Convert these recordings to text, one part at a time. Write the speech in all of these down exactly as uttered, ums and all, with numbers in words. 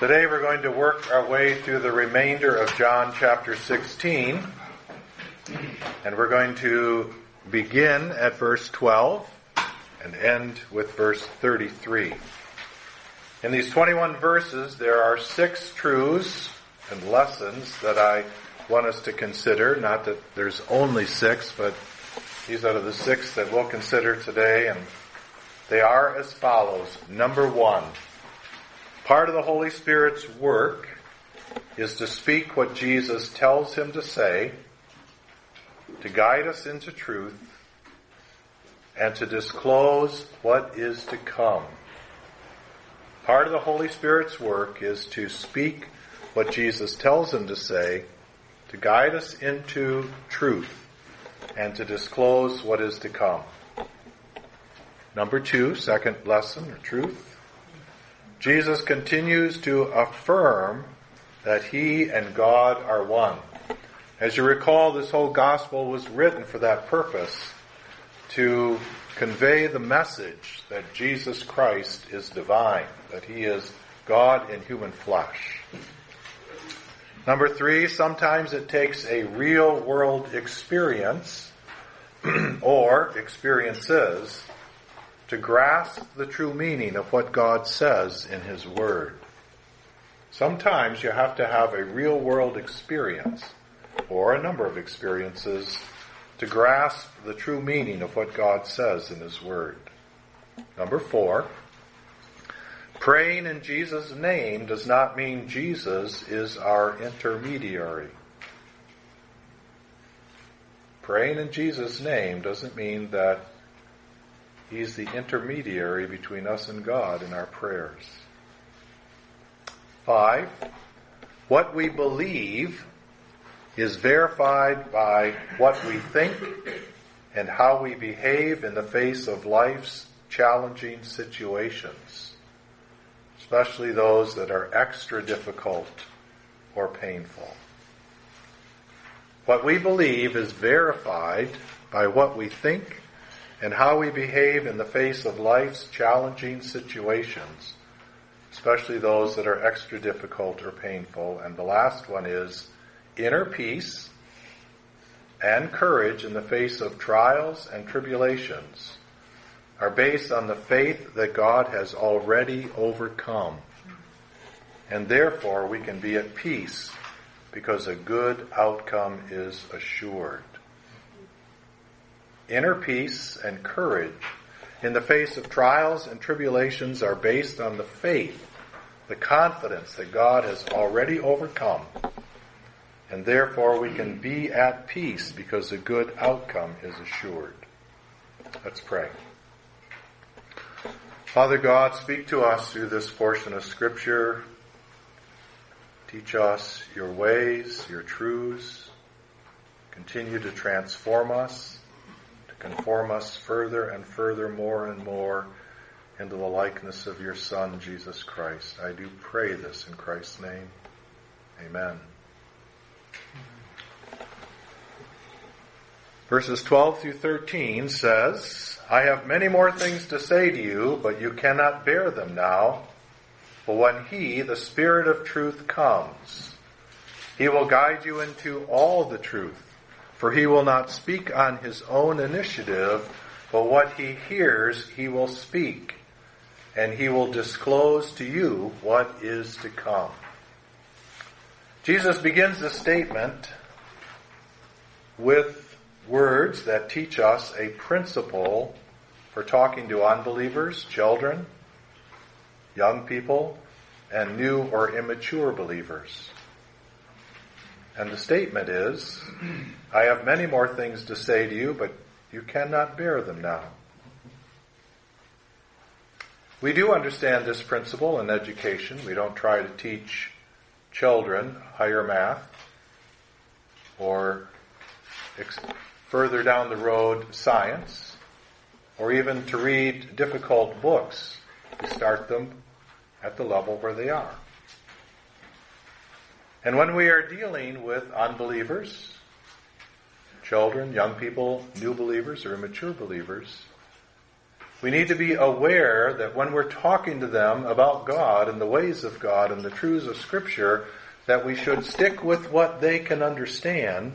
Today we're going to work our way through the remainder of John chapter sixteen, and we're going to begin at verse twelve and end with verse thirty-three. In these twenty-one verses, there are six truths and lessons that I want us to consider. Not that there's only six, but these are the six that we'll consider today, and they are as follows. Number one, part of the Holy Spirit's work is to speak what Jesus tells him to say, to guide us into truth, and to disclose what is to come. Part of the Holy Spirit's work is to speak what Jesus tells him to say, to guide us into truth, and to disclose what is to come. Number two, second lesson or truth. Jesus continues to affirm that he and God are one. As you recall, this whole gospel was written for that purpose, to convey the message that Jesus Christ is divine, that he is God in human flesh. Number three, sometimes it takes a real-world experience or experiences to grasp the true meaning of what God says in his word. Sometimes you have to have a real-world experience or a number of experiences to grasp the true meaning of what God says in his word. Number four, praying in Jesus' name does not mean Jesus is our intermediary. Praying in Jesus' name doesn't mean that he's the intermediary between us and God in our prayers. Five, what we believe is verified by what we think and how we behave in the face of life's challenging situations, especially those that are extra difficult or painful. What we believe is verified by what we think and how we behave in the face of life's challenging situations, especially those that are extra difficult or painful. And the last one is inner peace and courage in the face of trials and tribulations are based on the faith that God has already overcome. And therefore we can be at peace because a good outcome is assured. Inner peace and courage in the face of trials and tribulations are based on the faith, the confidence that God has already overcome. And therefore we can be at peace because a good outcome is assured. Let's pray. Father God, speak to us through this portion of Scripture. Teach us your ways, your truths. Continue to transform us, to conform us further and further, more and more, into the likeness of your Son, Jesus Christ. I do pray this in Christ's name. Amen. Verses twelve through thirteen says, I have many more things to say to you, but you cannot bear them now. But when he, the Spirit of truth, comes, he will guide you into all the truth. For he will not speak on his own initiative, but what he hears he will speak, and he will disclose to you what is to come. Jesus begins this statement with words that teach us a principle for talking to unbelievers, children, young people, and new or immature believers. And the statement is, I have many more things to say to you, but you cannot bear them now. We do understand this principle in education. We don't try to teach children higher math or ex- further down the road science, or even to read difficult books. We start them at the level where they are. And when we are dealing with unbelievers, children, young people, new believers, or immature believers, We need to be aware that when we're talking to them about God and the ways of God and the truths of Scripture, that we should stick with what they can understand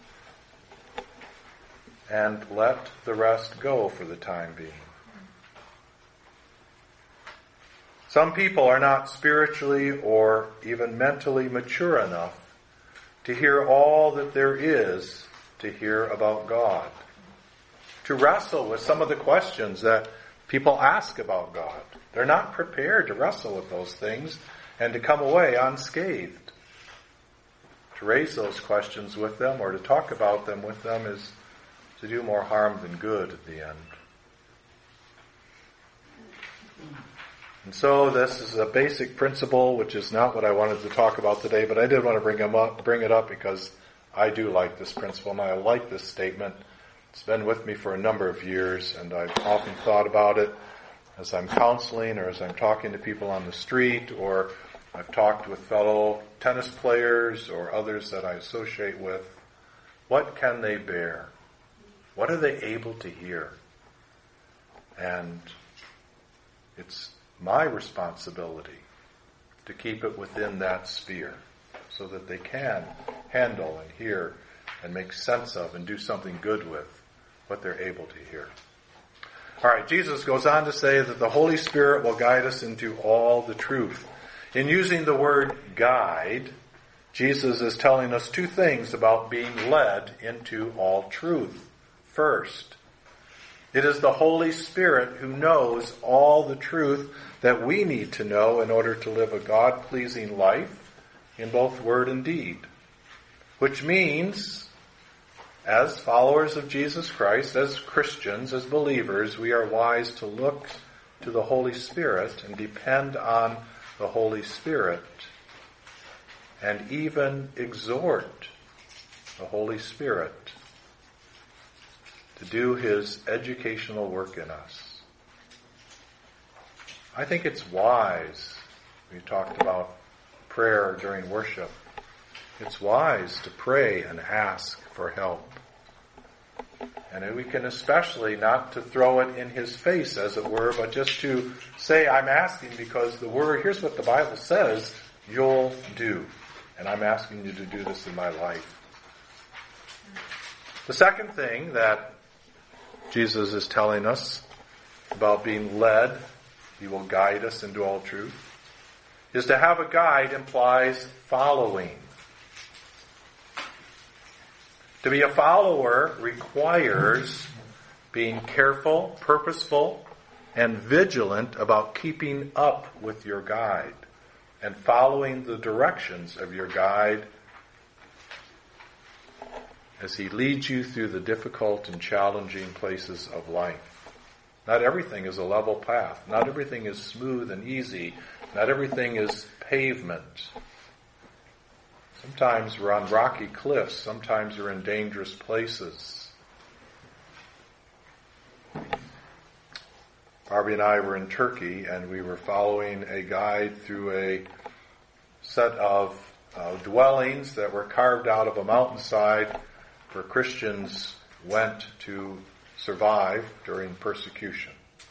and let the rest go for the time being. Some people are not spiritually or even mentally mature enough to hear all that there is to hear about God, to wrestle with some of the questions that people ask about God. They're not prepared to wrestle with those things and to come away unscathed. To raise those questions with them or to talk about them with them is to do more harm than good at the end. And so this is a basic principle, which is not what I wanted to talk about today, but I did want to bring, them up, bring it up because I do like this principle and I like this statement. It's been with me for a number of years, and I've often thought about it as I'm counseling or as I'm talking to people on the street, or I've talked with fellow tennis players or others that I associate with. What can they bear? What are they able to hear? And it's my responsibility to keep it within that sphere so that they can handle and hear and make sense of and do something good with what they're able to hear. All right, Jesus goes on to say that the Holy Spirit will guide us into all the truth. In using the word guide, Jesus is telling us two things about being led into all truth. First, it is the Holy Spirit who knows all the truth that we need to know in order to live a God-pleasing life in both word and deed. Which means, as followers of Jesus Christ, as Christians, as believers, we are wise to look to the Holy Spirit and depend on the Holy Spirit and even exhort the Holy Spirit to do His educational work in us. I think it's wise. We talked about prayer during worship. It's wise to pray and ask for help. And we can especially not to throw it in His face, as it were, but just to say, I'm asking because the Word, here's what the Bible says, you'll do. And I'm asking you to do this in my life. The second thing that Jesus is telling us about being led, He will guide us into all truth, is to have a guide implies following. To be a follower requires being careful, purposeful, and vigilant about keeping up with your guide and following the directions of your guide as he leads you through the difficult and challenging places of life. Not everything is a level path. Not everything is smooth and easy. Not everything is pavement. Sometimes we're on rocky cliffs. Sometimes we're in dangerous places. Barbie and I were in Turkey, and we were following a guide through a set of uh, dwellings that were carved out of a mountainside where Christians went to survive during persecution.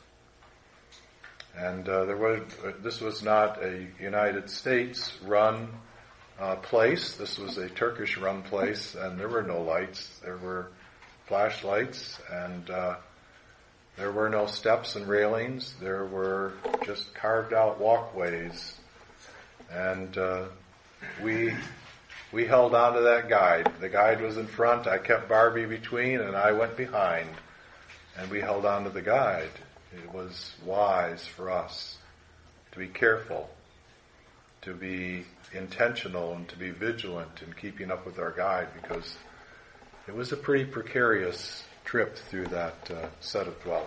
And uh, there was uh, this was not a United States run uh, place. This was a Turkish run place, and there were no lights. There were flashlights, and uh, there were no steps and railings. There were just carved out walkways, and uh, we we held on to that guide. The guide was in front. I kept Barbie between, and I went behind, and we held on to the guide. It was wise for us to be careful, to be intentional, and to be vigilant in keeping up with our guide, because it was a pretty precarious trip through that uh, set of dwellings.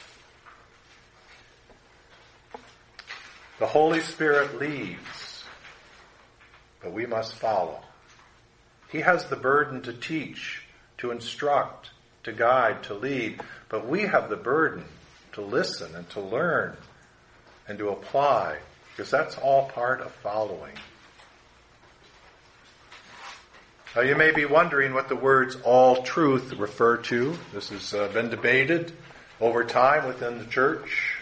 The Holy Spirit leads, but we must follow. He has the burden to teach, to instruct, to guide, to lead, but we have the burden to listen and to learn and to apply, because that's all part of following. Now you may be wondering what the words all truth refer to. This has uh, been debated over time within the church?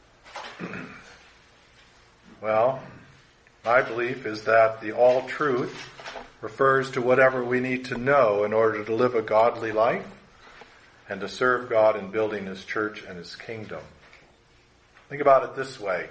Well, my belief is that the all truth refers to whatever we need to know in order to live a godly life and to serve God in building His church and His kingdom. Think about it this way.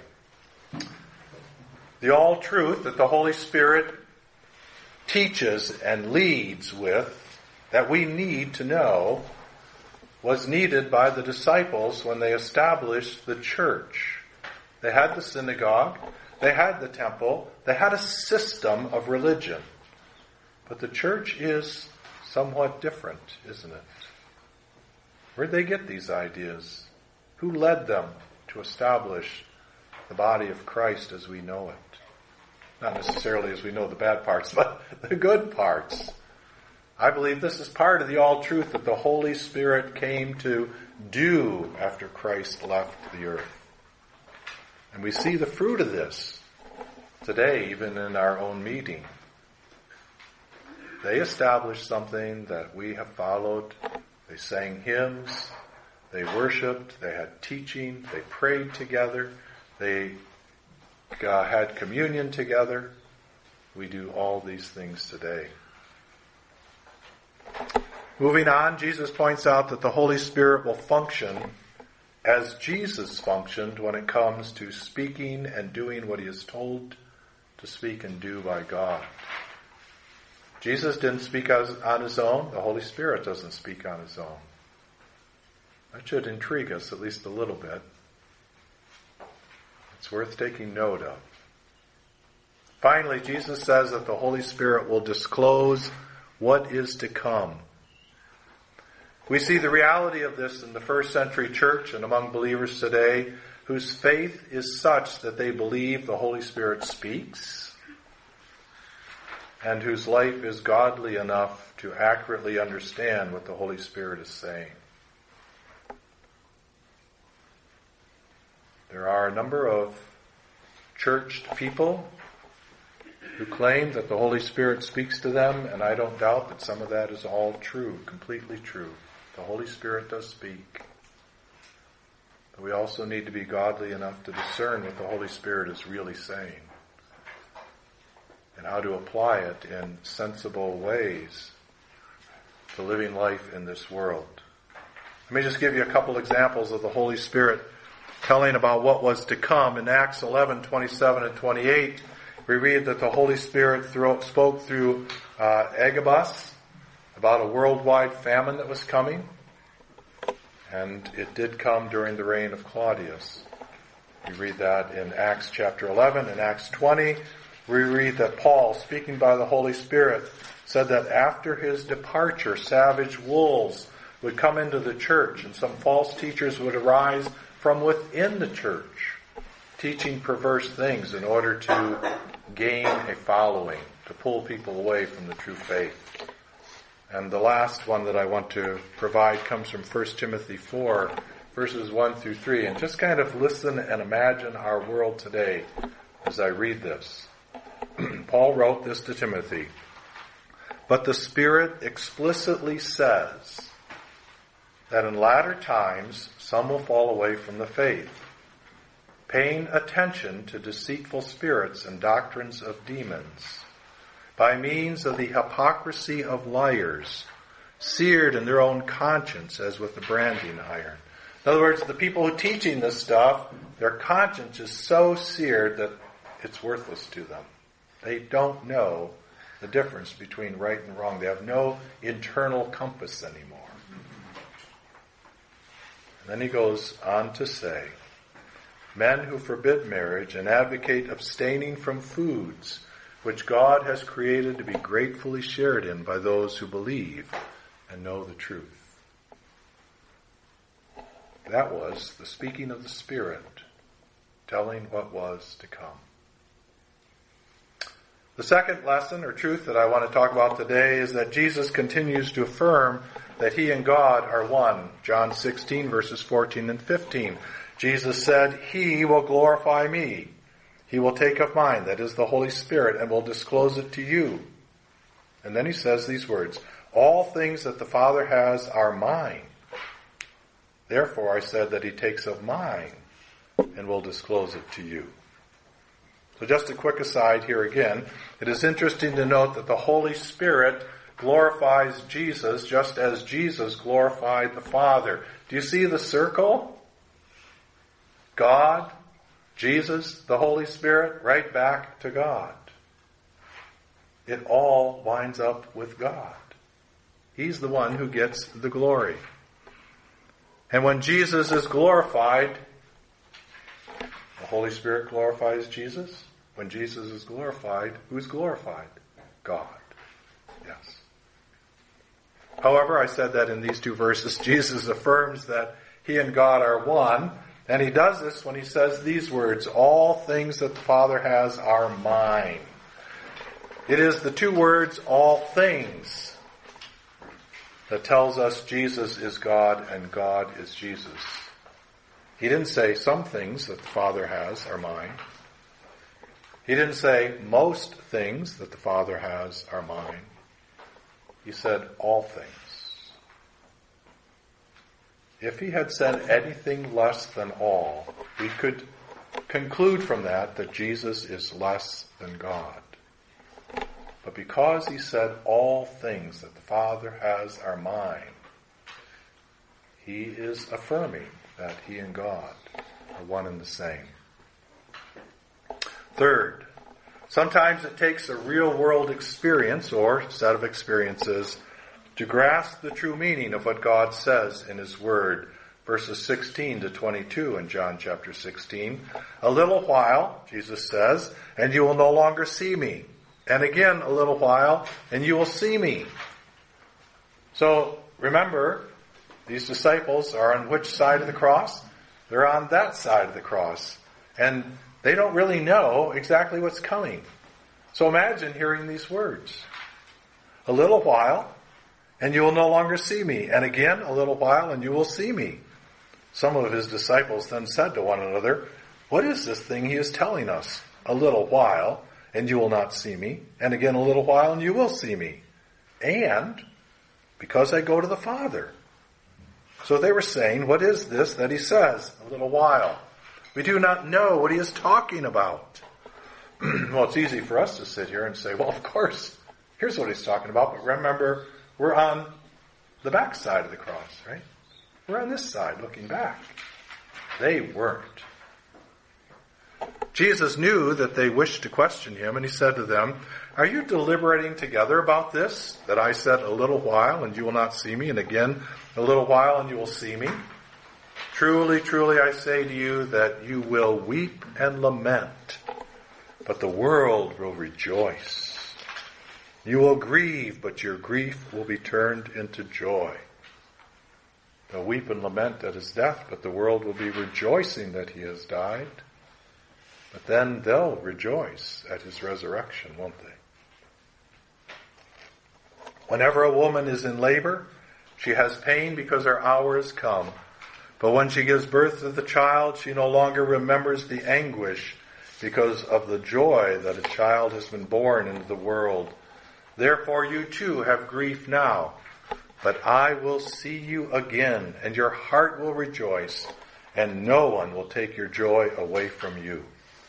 The all truth that the Holy Spirit teaches and leads with, that we need to know, was needed by the disciples when they established the church. They had the synagogue, they had the temple, they had a system of religion. But the church is somewhat different, isn't it? Where'd they get these ideas? Who led them to establish the body of Christ as we know it? Not necessarily as we know the bad parts, but the good parts. I believe this is part of the all-truth that the Holy Spirit came to do after Christ left the earth. And we see the fruit of this today, even in our own meeting. They established something that we have followed. They sang hymns, they worshiped, they had teaching, they prayed together, they uh, had communion together. We do all these things today. Moving on, Jesus points out that the Holy Spirit will function as Jesus functioned when it comes to speaking and doing what He is told to speak and do by God. Jesus didn't speak on His own. The Holy Spirit doesn't speak on His own. That should intrigue us at least a little bit. It's worth taking note of. Finally, Jesus says that the Holy Spirit will disclose what is to come. We see the reality of this in the first century church and among believers today whose faith is such that they believe the Holy Spirit speaks and whose life is godly enough to accurately understand what the Holy Spirit is saying. There are a number of churched people who claim that the Holy Spirit speaks to them, and I don't doubt that some of that is all true, completely true. The Holy Spirit does speak. But we also need to be godly enough to discern what the Holy Spirit is really saying and how to apply it in sensible ways to living life in this world. Let me just give you a couple examples of the Holy Spirit telling about what was to come. In Acts eleven, twenty-seven and twenty-eight, we read that the Holy Spirit thro- spoke through uh, Agabus about a worldwide famine that was coming. And it did come during the reign of Claudius. We read that in Acts chapter eleven. In Acts twenty, we read that Paul, speaking by the Holy Spirit, said that after his departure, savage wolves would come into the church and some false teachers would arise from within the church, teaching perverse things in order to gain a following, to pull people away from the true faith. And the last one that I want to provide comes from First Timothy four, verses one through three. And just kind of listen and imagine our world today as I read this. Paul wrote this to Timothy. But the Spirit explicitly says that in latter times some will fall away from the faith, paying attention to deceitful spirits and doctrines of demons, by means of the hypocrisy of liars, seared in their own conscience as with a branding iron. In other words, the people who are teaching this stuff, their conscience is so seared that it's worthless to them. They don't know the difference between right and wrong. They have no internal compass anymore. And then he goes on to say, men who forbid marriage and advocate abstaining from foods which God has created to be gratefully shared in by those who believe and know the truth. That was the speaking of the Spirit, telling what was to come. The second lesson or truth that I want to talk about today is that Jesus continues to affirm that He and God are one. John sixteen, verses fourteen and fifteen. Jesus said, He will glorify me. He will take of mine, that is the Holy Spirit, and will disclose it to you. And then He says these words, all things that the Father has are mine. Therefore I said that he takes of mine and will disclose it to you. So just a quick aside here again. It is interesting to note that the Holy Spirit glorifies Jesus just as Jesus glorified the Father. Do you see the circle? God, Jesus, the Holy Spirit, right back to God. It all winds up with God. He's the one who gets the glory. And when Jesus is glorified, the Holy Spirit glorifies Jesus. When Jesus is glorified, who's glorified? God. Yes. However, I said that in these two verses, Jesus affirms that he and God are one. And he does this when he says these words, all things that the Father has are mine. It is the two words, all things, that tells us Jesus is God and God is Jesus. He didn't say some things that the Father has are mine. He didn't say most things that the Father has are mine. He said all things. If he had said anything less than all, we could conclude from that that Jesus is less than God. But because he said all things that the Father has are mine, he is affirming that he and God are one and the same. Third, sometimes it takes a real-world experience or set of experiences to grasp the true meaning of what God says in his word. Verses sixteen to twenty-two in John chapter sixteen. A little while, Jesus says, and you will no longer see me. And again, a little while, and you will see me. So, remember, these disciples are on which side of the cross? They're on that side of the cross. And they don't really know exactly what's coming. So imagine hearing these words. A little while, and you will no longer see me. And again, a little while, and you will see me. Some of his disciples then said to one another, what is this thing he is telling us? A little while, and you will not see me. And again, a little while, and you will see me. And because I go to the Father. So they were saying, what is this that he says? A little while. We do not know what he is talking about. Well, it's easy for us to sit here and say, well, of course, here's what he's talking about. But remember, we're on the back side of the cross, right? We're on this side looking back. They weren't. Jesus knew that they wished to question him, and he said to them, are you deliberating together about this, that I said a little while and you will not see me, and again a little while and you will see me? Truly, truly, I say to you that you will weep and lament, but the world will rejoice. You will grieve, but your grief will be turned into joy. They'll weep and lament at his death, but the world will be rejoicing that he has died. But then they'll rejoice at his resurrection, won't they? Whenever a woman is in labor, she has pain because her hour has come. But when she gives birth to the child, she no longer remembers the anguish because of the joy that a child has been born into the world. Therefore you too have grief now, but I will see you again, and your heart will rejoice, and no one will take your joy away from you.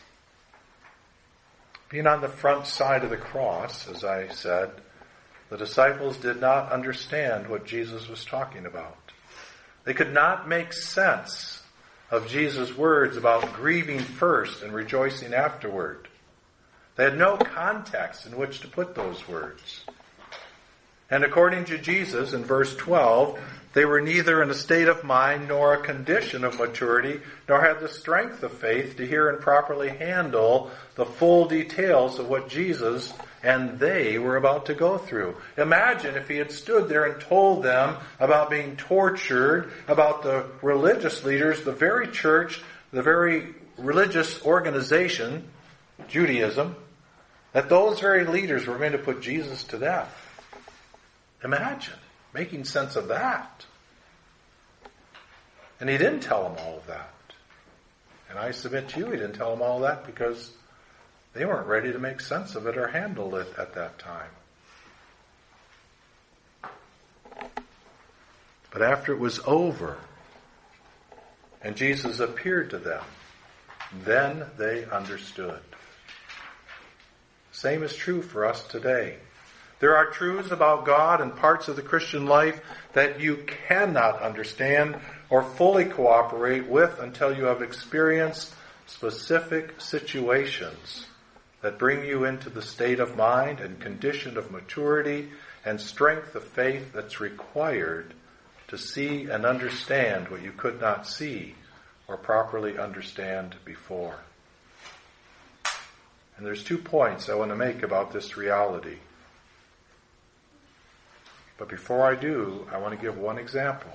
Being on the front side of the cross, as I said, the disciples did not understand what Jesus was talking about. They could not make sense of Jesus' words about grieving first and rejoicing afterward. They had no context in which to put those words. And according to Jesus in verse twelve, they were neither in a state of mind nor a condition of maturity, nor had the strength of faith to hear and properly handle the full details of what Jesus and they were about to go through. Imagine if he had stood there and told them about being tortured, about the religious leaders, the very church, the very religious organization, Judaism, that those very leaders were going to put Jesus to death. Imagine making sense of that. And he didn't tell them all of that. And I submit to you, he didn't tell them all of that because they weren't ready to make sense of it or handle it at that time. But after it was over, and Jesus appeared to them. Then they understood. Same is true for us today. There are truths about God and parts of the Christian life that you cannot understand or fully cooperate with until you have experienced specific situations that bring you into the state of mind and condition of maturity and strength of faith that's required to see and understand what you could not see or properly understand before. And there's two points I want to make about this reality. But before I do, I want to give one example.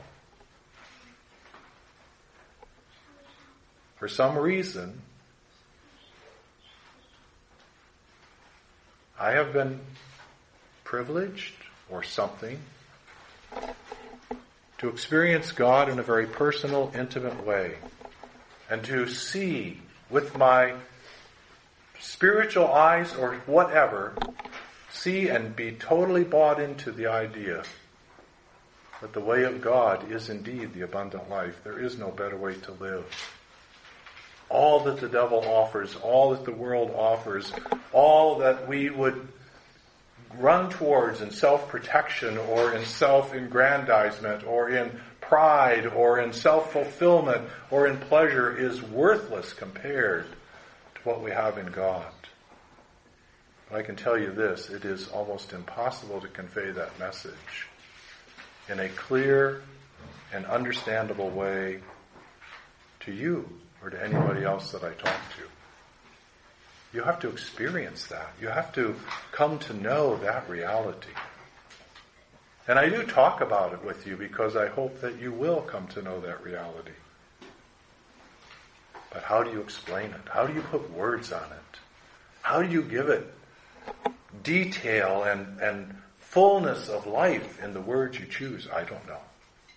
For some reason, I have been privileged or something to experience God in a very personal, intimate way, and to see with my spiritual eyes or whatever, see and be totally bought into the idea that the way of God is indeed the abundant life. There is no better way to live. All that the devil offers, all that the world offers, all that we would run towards in self-protection or in self-aggrandizement or in pride or in self-fulfillment or in pleasure is worthless compared to what we have in God. But I can tell you this, it is almost impossible to convey that message in a clear and understandable way to you or to anybody else that I talk to. You have to experience that. You have to come to know that reality. And I do talk about it with you because I hope that you will come to know that reality. But how do you explain it? How do you put words on it? How do you give it detail and, and fullness of life in the words you choose? I don't know.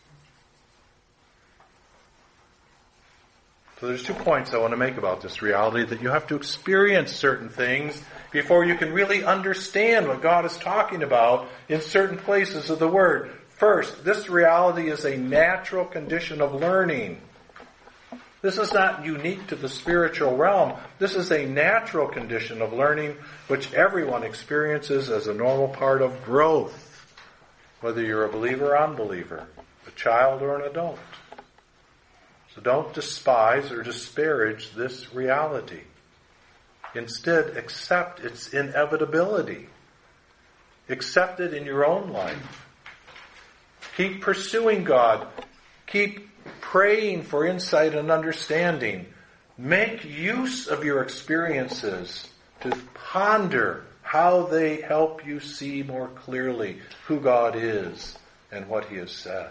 So there's two points I want to make about this reality, that you have to experience certain things before you can really understand what God is talking about in certain places of the Word. First, this reality is a natural condition of learning. This is not unique to the spiritual realm. This is a natural condition of learning which everyone experiences as a normal part of growth, whether you're a believer or unbeliever, a child or an adult. So don't despise or disparage this reality. Instead, accept its inevitability. Accept it in your own life. Keep pursuing God. Keep praying for insight and understanding. Make use of your experiences to ponder how they help you see more clearly who God is and what He has said.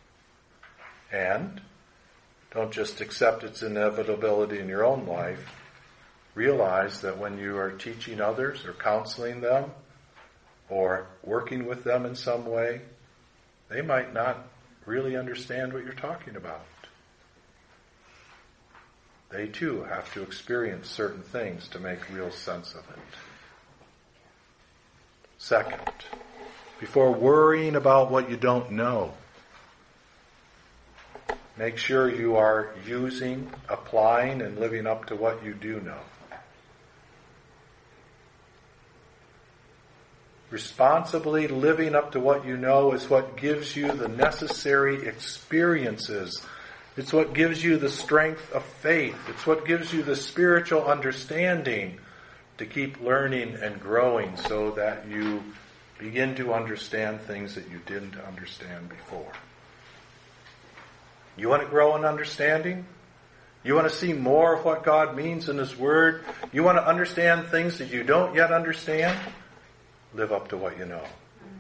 And don't just accept its inevitability in your own life. Realize that when you are teaching others or counseling them or working with them in some way, they might not really understand what you're talking about. They too have to experience certain things to make real sense of it. Second, before worrying about what you don't know, make sure you are using, applying, and living up to what you do know. Responsibly living up to what you know is what gives you the necessary experiences. It's what gives you the strength of faith. It's what gives you the spiritual understanding to keep learning and growing so that you begin to understand things that you didn't understand before. You want to grow in understanding? You want to see more of what God means in His Word? You want to understand things that you don't yet understand? Live up to what you know.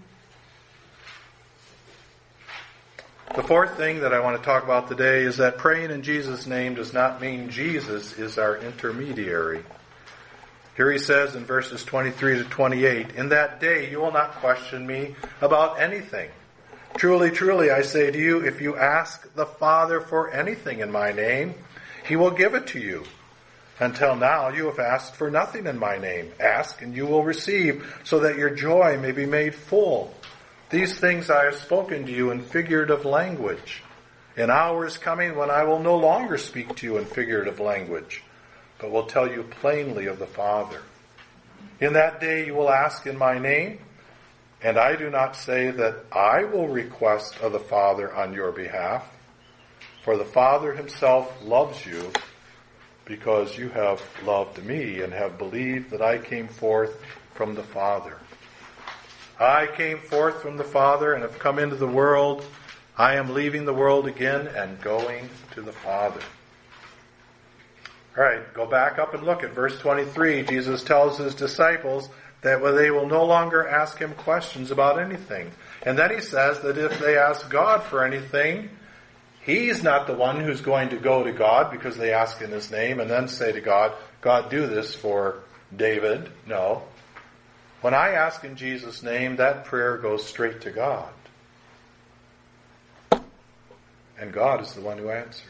The fourth thing that I want to talk about today is that praying in Jesus' name does not mean Jesus is our intermediary. Here He says in verses twenty-three to twenty-eight, "In that day you will not question me about anything. Truly, truly, I say to you, if you ask the Father for anything in my name, He will give it to you. Until now you have asked for nothing in my name. Ask and you will receive, so that your joy may be made full. These things I have spoken to you in figurative language. An hour is coming when I will no longer speak to you in figurative language, but will tell you plainly of the Father. In that day you will ask in my name, and I do not say that I will request of the Father on your behalf, for the Father himself loves you, because you have loved me and have believed that I came forth from the Father. I came forth from the Father and have come into the world. I am leaving the world again and going to the Father. All right, go back up and look at verse twenty-three. Jesus tells his disciples that they will no longer ask him questions about anything. And then he says that if they ask God for anything, he's not the one who's going to go to God because they ask in his name and then say to God, God, do this for David. No. When I ask in Jesus' name, that prayer goes straight to God. And God is the one who answers.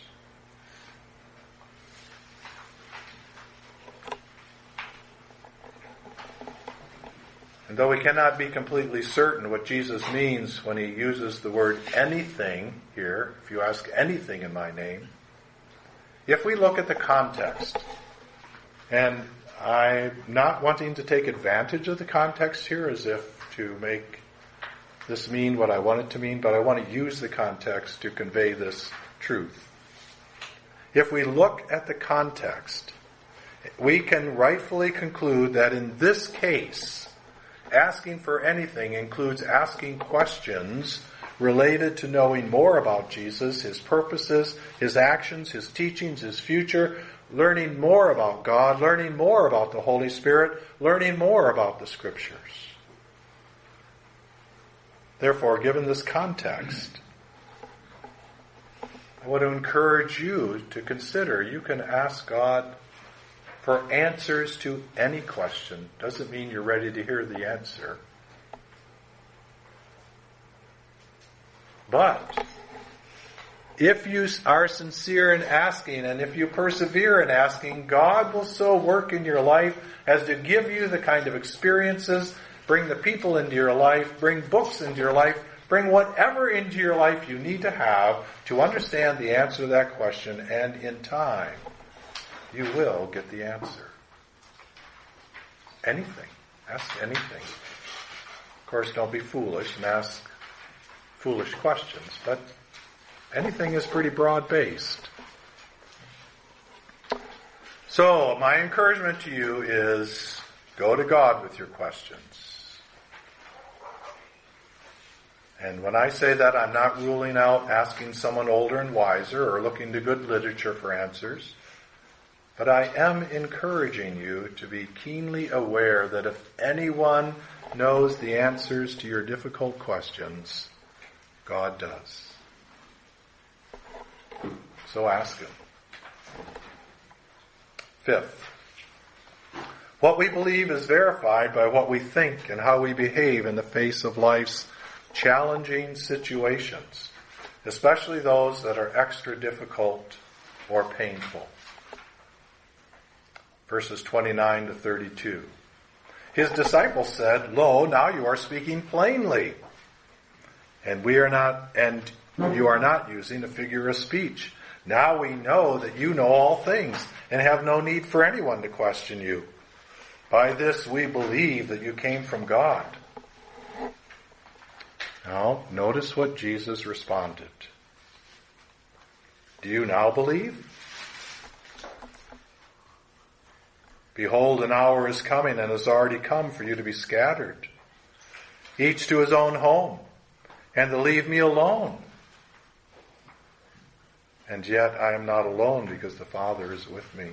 And though we cannot be completely certain what Jesus means when he uses the word anything here, if you ask anything in my name, if we look at the context, and I'm not wanting to take advantage of the context here as if to make this mean what I want it to mean, but I want to use the context to convey this truth. If we look at the context, we can rightfully conclude that in this case, asking for anything includes asking questions related to knowing more about Jesus, his purposes, his actions, his teachings, his future, learning more about God, learning more about the Holy Spirit, learning more about the Scriptures. Therefore, given this context, I want to encourage you to consider you can ask God for answers to any question. Doesn't mean you're ready to hear the answer. But if you are sincere in asking, and if you persevere in asking, God will so work in your life as to give you the kind of experiences, bring the people into your life, bring books into your life, bring whatever into your life you need to have to understand the answer to that question, and in time, you will get the answer. Anything. Ask anything. Of course, don't be foolish and ask foolish questions, but anything is pretty broad-based. So, my encouragement to you is go to God with your questions. And when I say that, I'm not ruling out asking someone older and wiser or looking to good literature for answers. But I am encouraging you to be keenly aware that if anyone knows the answers to your difficult questions, God does. So ask him. Fifth, what we believe is verified by what we think and how we behave in the face of life's challenging situations, especially those that are extra difficult or painful. Verses twenty-nine to thirty-two. His disciples said, "Lo, now you are speaking plainly, and we are not, and you are not using a figure of speech. Now we know that you know all things, and have no need for anyone to question you. By this we believe that you came from God." Now, notice what Jesus responded. Do you now believe? Behold, an hour is coming and has already come for you to be scattered, each to his own home, and to leave me alone. And yet I am not alone, because the Father is with me.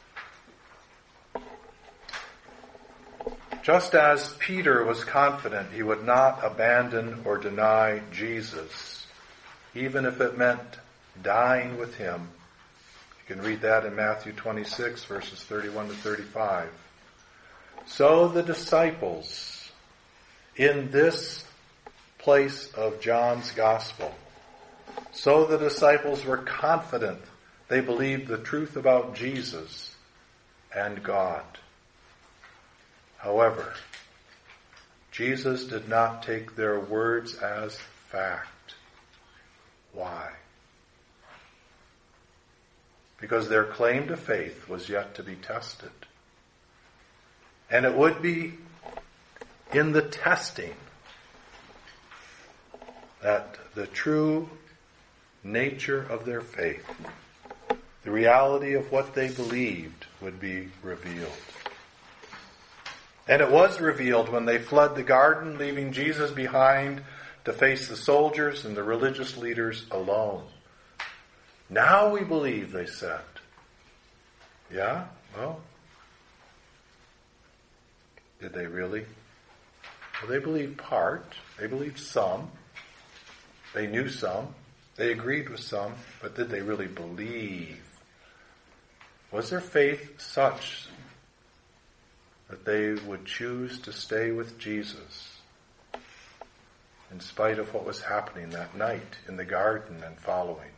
Just as Peter was confident he would not abandon or deny Jesus, even if it meant dying with him. You can read that in Matthew twenty-six, verses thirty-one to thirty-five. So the disciples, in this place of John's Gospel, so the disciples were confident they believed the truth about Jesus and God. However, Jesus did not take their words as fact. Why? because their claim to faith was yet to be tested. And it would be in the testing that the true nature of their faith, the reality of what they believed, would be revealed. And it was revealed when they fled the garden, leaving Jesus behind to face the soldiers and the religious leaders alone. Now we believe, they said. Yeah? Well, did they really? Well, they believed part. They believed some. They knew some. They agreed with some. But did they really believe? Was their faith such that they would choose to stay with Jesus in spite of what was happening that night in the garden and following?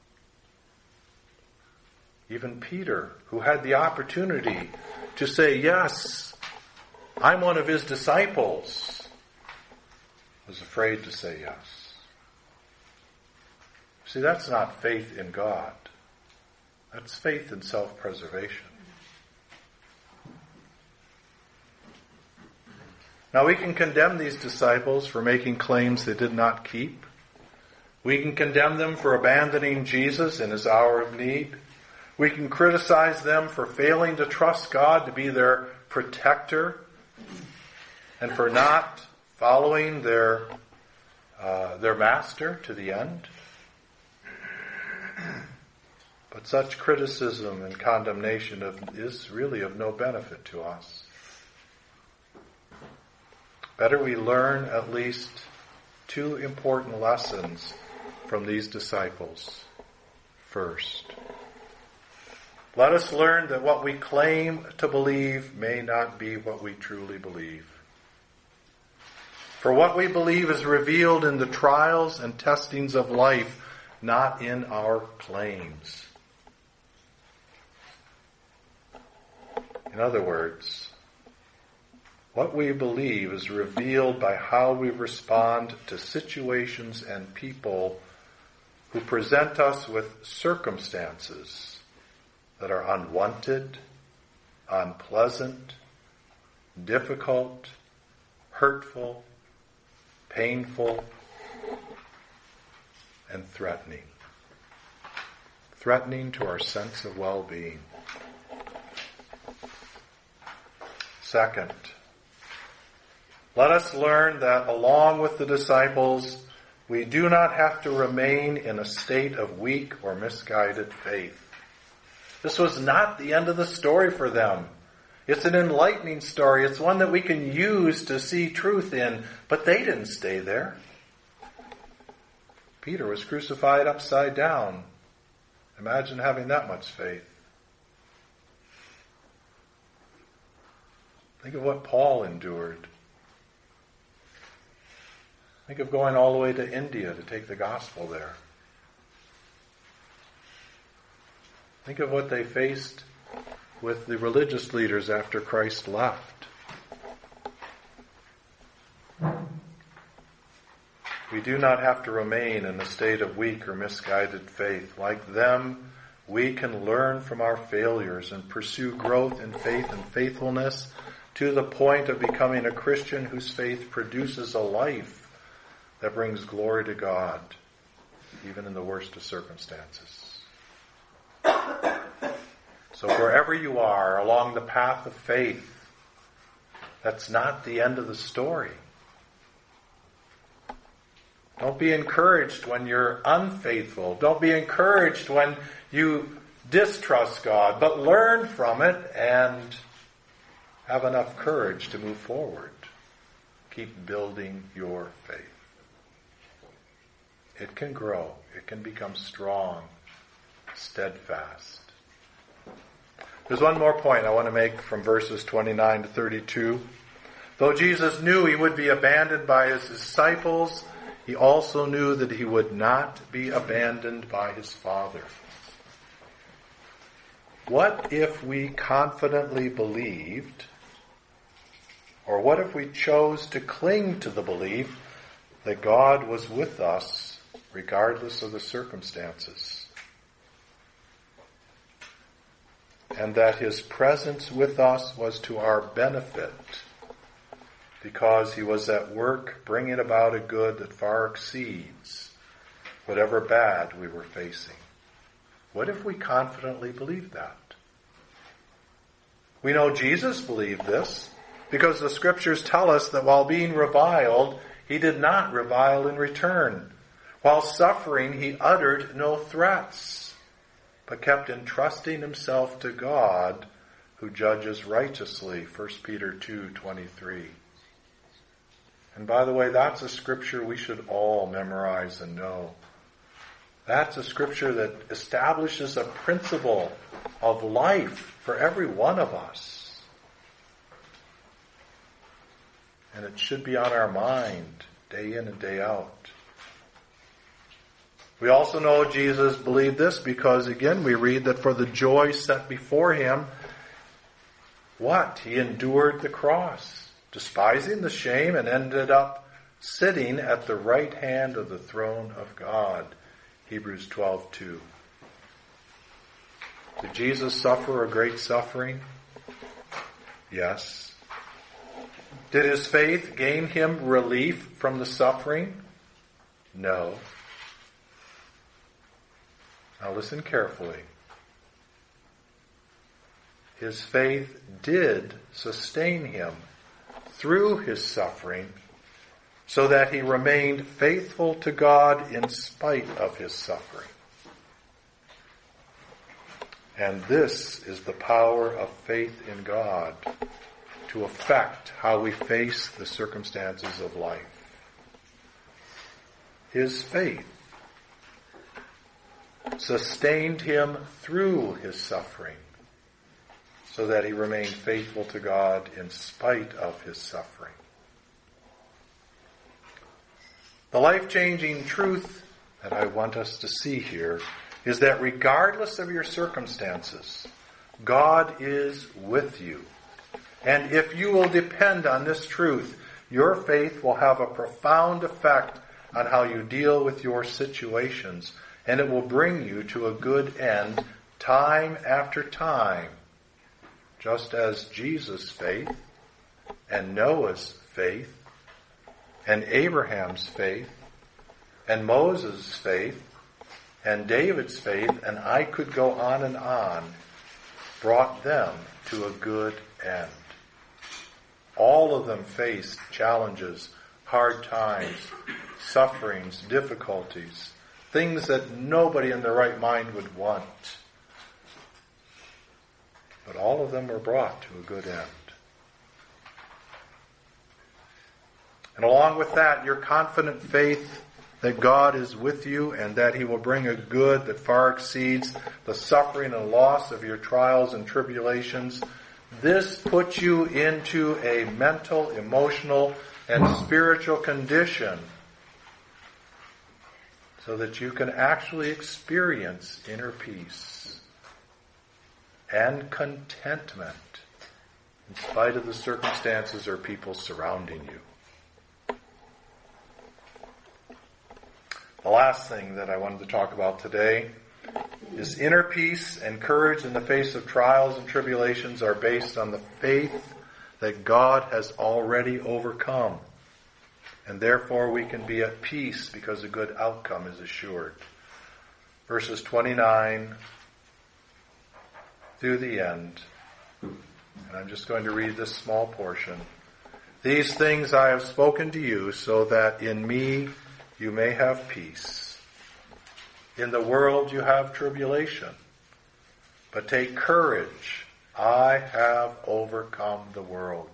Even Peter, who had the opportunity to say, yes, I'm one of his disciples, was afraid to say yes. See, that's not faith in God. That's faith in self-preservation. Now we can condemn these disciples for making claims they did not keep. We can condemn them for abandoning Jesus in his hour of need. We can criticize them for failing to trust God to be their protector and for not following their uh, their master to the end. But such criticism and condemnation of, is really of no benefit to us. Better we learn at least two important lessons from these disciples. First, let us learn that what we claim to believe may not be what we truly believe. For what we believe is revealed in the trials and testings of life, not in our claims. In other words, what we believe is revealed by how we respond to situations and people who present us with circumstances that are unwanted, unpleasant, difficult, hurtful, painful, and threatening. Threatening to our sense of well-being. Second, let us learn that along with the disciples, we do not have to remain in a state of weak or misguided faith. This was not the end of the story for them. It's an enlightening story. It's one that we can use to see truth in, but they didn't stay there. Peter was crucified upside down. Imagine having that much faith. Think of what Paul endured. Think of going all the way to India to take the gospel there. Think of what they faced with the religious leaders after Christ left. We do not have to remain in a state of weak or misguided faith. Like them, we can learn from our failures and pursue growth in faith and faithfulness to the point of becoming a Christian whose faith produces a life that brings glory to God, even in the worst of circumstances. So wherever you are along the path of faith, that's not the end of the story. Don't be encouraged when you're unfaithful. Don't be encouraged when you distrust God, but learn from it and have enough courage to move forward. Keep building your faith. It can grow. It can become strong, steadfast. There's one more point I want to make from verses twenty-nine to thirty-two. Though Jesus knew he would be abandoned by his disciples, he also knew that he would not be abandoned by his Father. What if we confidently believed, or what if we chose to cling to the belief that God was with us regardless of the circumstances? and that his presence with us was to our benefit, because he was at work bringing about a good that far exceeds whatever bad we were facing. What if we confidently believed that? We know Jesus believed this, because the scriptures tell us that while being reviled, he did not revile in return. While suffering, he uttered no threats, but kept entrusting himself to God, who judges righteously, First Peter two twenty-three. And by the way, that's a scripture we should all memorize and know. That's a scripture that establishes a principle of life for every one of us. And it should be on our mind day in and day out. We also know Jesus believed this because, again, we read that for the joy set before him, what? He endured the cross, despising the shame, and ended up sitting at the right hand of the throne of God. Hebrews twelve two. Did Jesus suffer a great suffering? Yes. Did his faith gain him relief from the suffering? No. Now listen carefully. His faith did sustain him through his suffering, so that he remained faithful to God in spite of his suffering. And this is the power of faith in God to affect how we face the circumstances of life. His faith sustained him through his suffering, so that he remained faithful to God in spite of his suffering. The life-changing truth that I want us to see here is that regardless of your circumstances, God is with you. And if you will depend on this truth, your faith will have a profound effect on how you deal with your situations, and it will bring you to a good end time after time, just as Jesus' faith and Noah's faith and Abraham's faith and Moses' faith and David's faith, and I could go on and on, brought them to a good end. All of them faced challenges, hard times, sufferings, difficulties, things that nobody in their right mind would want. But all of them were brought to a good end. And along with that, your confident faith that God is with you and that he will bring a good that far exceeds the suffering and loss of your trials and tribulations, this puts you into a mental, emotional, and spiritual condition so that you can actually experience inner peace and contentment in spite of the circumstances or people surrounding you. The last thing that I wanted to talk about today is inner peace and courage in the face of trials and tribulations are based on the faith that God has already overcome. And therefore we can be at peace because a good outcome is assured. Verses twenty-nine through the end. And I'm just going to read this small portion. These things I have spoken to you so that in me you may have peace. In the world you have tribulation. But take courage. I have overcome the world.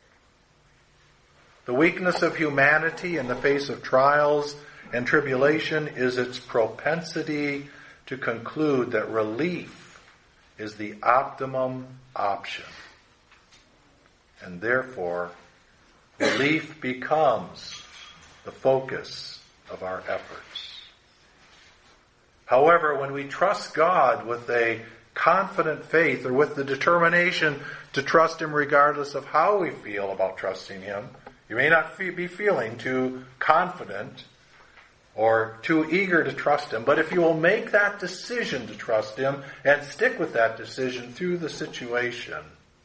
The weakness of humanity in the face of trials and tribulation is its propensity to conclude that relief is the optimum option. And therefore, relief becomes the focus of our efforts. However, when we trust God with a confident faith or with the determination to trust Him regardless of how we feel about trusting Him, you may not be feeling too confident or too eager to trust Him. But if you will make that decision to trust Him and stick with that decision through the situation,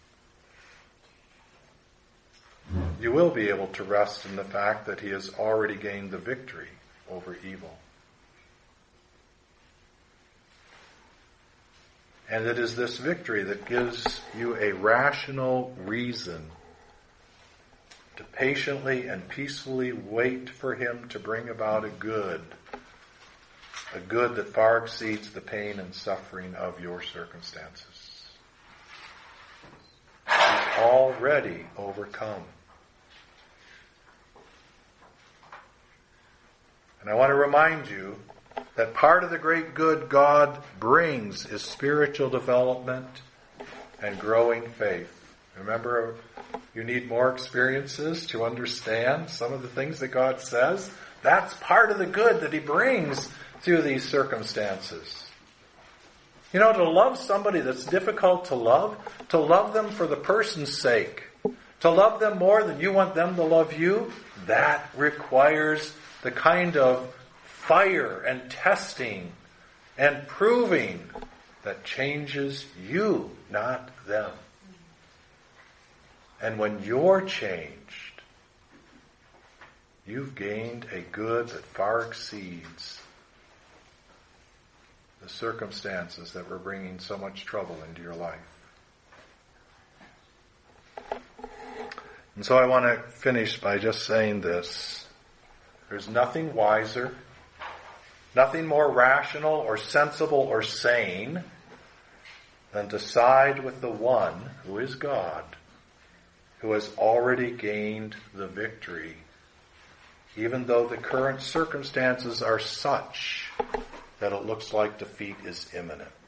you will be able to rest in the fact that He has already gained the victory over evil. And it is this victory that gives you a rational reason to patiently and peacefully wait for Him to bring about a good, a good that far exceeds the pain and suffering of your circumstances. He's already overcome. And I want to remind you that part of the great good God brings is spiritual development and growing faith. Remember, you need more experiences to understand some of the things that God says. That's part of the good that He brings through these circumstances. You know, to love somebody that's difficult to love, to love them for the person's sake, to love them more than you want them to love you, that requires the kind of fire and testing and proving that changes you, not them. And when you're changed, you've gained a good that far exceeds the circumstances that were bringing so much trouble into your life. And so I want to finish by just saying this. There's nothing wiser, nothing more rational or sensible or sane than to side with the one who is God, who has already gained the victory, even though the current circumstances are such that it looks like defeat is imminent.